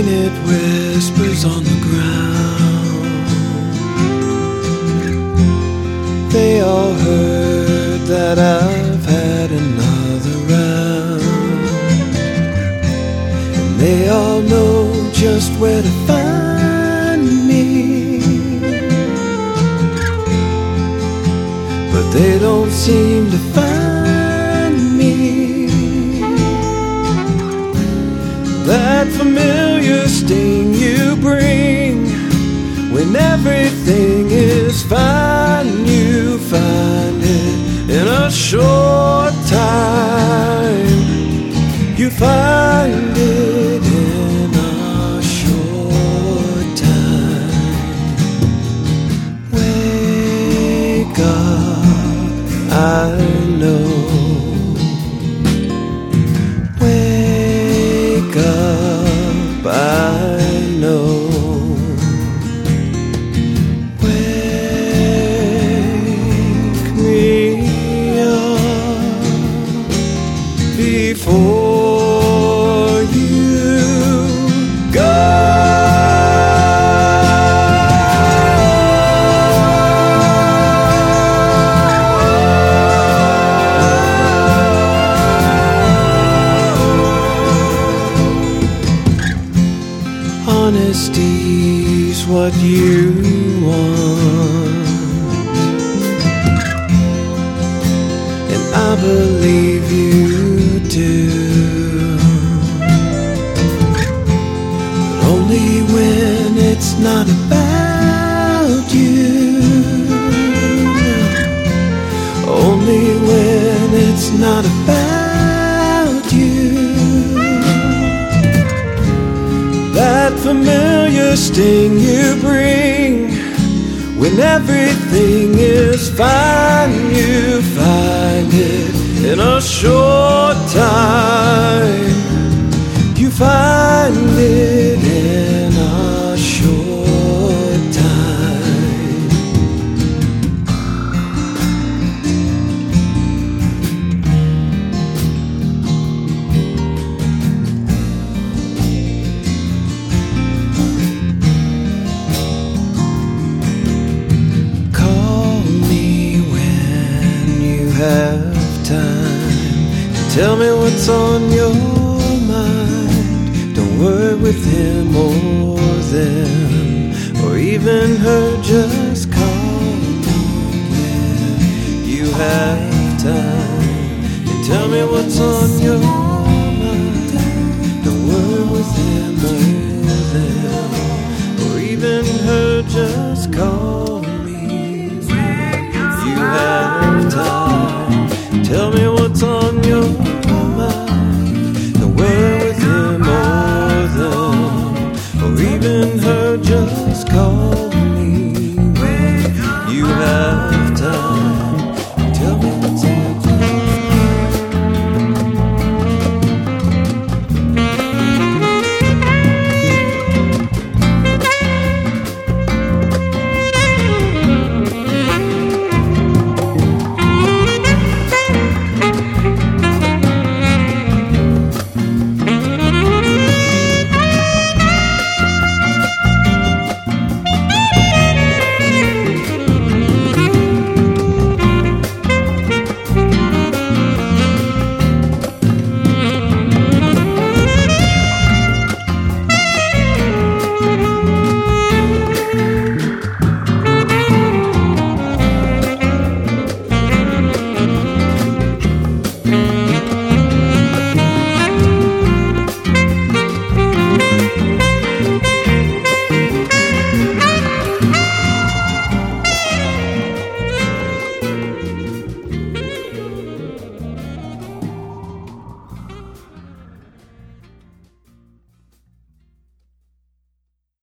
painted whispers on the ground. They all heard that I've had another round, and they all know just where to find me, but they don't seem to find me. That familiar sting you bring when everything is fine, you find it in a short time. You find it in a short time. Wake up, I know. Wake up, I know. Wake me up before you go. Honesty's what you want, and I believe you do, but only when it's not about you, only when it's not about you. That familiar sting you bring when everything is fine, you find it in a short time. You find it in a short time. Have time to tell me what's on your mind. Don't work with him or them, or even her. Just call me when you have time and tell me what's on